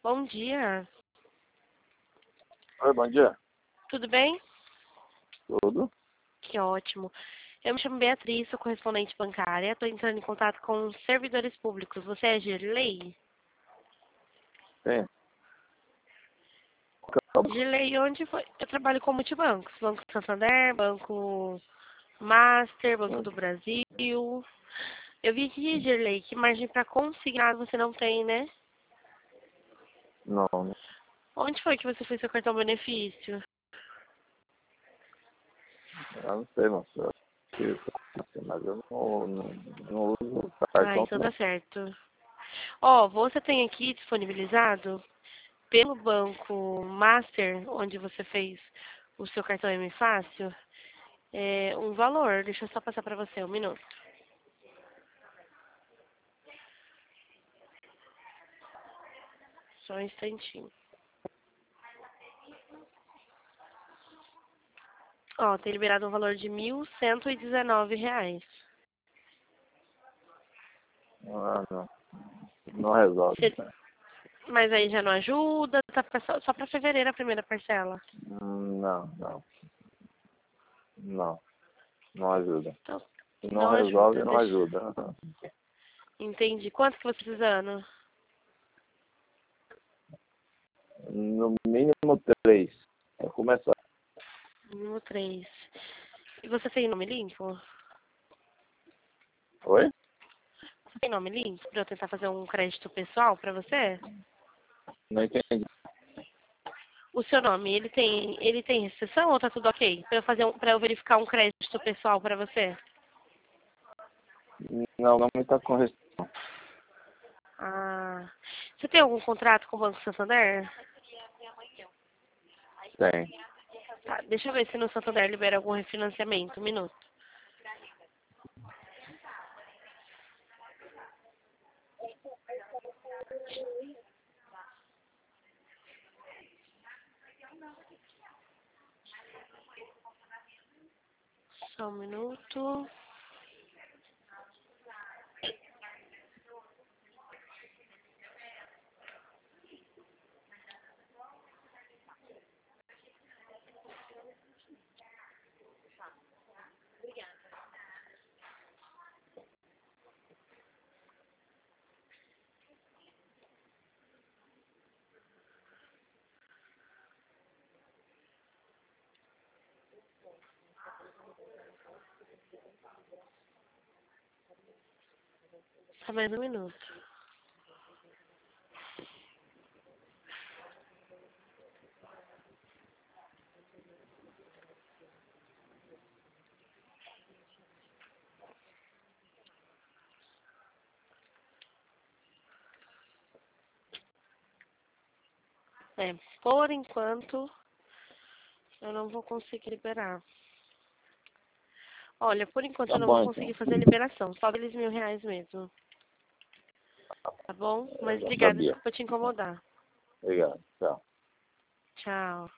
Bom dia. Oi, bom dia. Tudo bem? Tudo? Que ótimo. Eu me chamo Beatriz, sou correspondente bancária. Estou entrando em contato com servidores públicos. Você é Girlei? Sim. Girlei, onde foi? Eu trabalho com multibancos. Banco Santander, Banco Master, Banco do Brasil. Eu vi aqui, Girlei, que margem para consignado você não tem, né? Não, não, Onde foi que você fez seu cartão benefício? eu não sei, não sei. Mas eu não uso Ah, cartão. então tá certo. Ó, você tem aqui disponibilizado pelo Banco Master, onde você fez o seu cartão M Fácil, um valor. Deixa eu só passar para você, um minuto. Só um instantinho. Ó, tem liberado um valor de R$ 1.119. Ah, não. Não resolve. Cê- Mas aí já não ajuda, tá só para fevereiro a primeira parcela. Não, não. Não. Não ajuda. Então, Se não não resolve, ajuda. não Deixa. ajuda. Entendi. Quanto que você tá precisando? No mínimo 3. Vai começar. Mínimo 3. E você tem nome limpo? Oi? Você tem nome limpo para eu tentar fazer um crédito pessoal para você? Não entendi. O seu nome, ele tem restrição ou tá tudo ok? Para eu verificar um crédito pessoal para você? Não, não me está com restrição. Ah, você tem algum contrato com o Banco Santander? Tem. Tá, deixa eu ver se no Santander libera algum refinanciamento. Um minuto. Só um minuto. Só mais um minuto. Por enquanto, eu não vou conseguir liberar. Olha, por enquanto Tá eu não vou bom, conseguir então. fazer a liberação. Só aqueles R$ 1.000 mesmo. Tá bom? Eu Mas não obrigada, sabia. desculpa te incomodar. Obrigado. Tchau. Tchau.